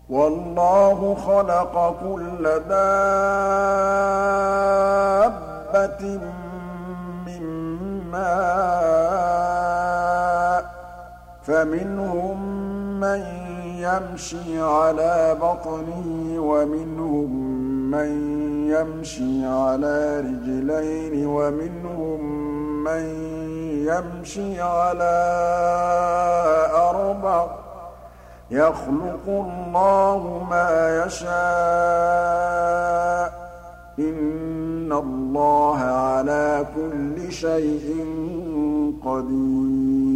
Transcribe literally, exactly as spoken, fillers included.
وَاللَّهُ خَلَقَ كُلَّ دَابَّةٍ مِّن مَّاءٍ ۖ فَمِنْهُم مَّن يَمْشِي عَلَىٰ بَطْنِهِ وَمِنْهُم مَّن يَمْشِي عَلَىٰ رِجْلَيْنِ وَمِنْهُم مَّن يَمْشِي عَلَىٰ أَرْبَعٍ ۚ يَخْلُقُ اللَّهُ مَا يَشَاءُ ۚ إِنَّ اللَّهَ عَلَىٰ كُلِّ شَيْءٍ قَدِيرٌ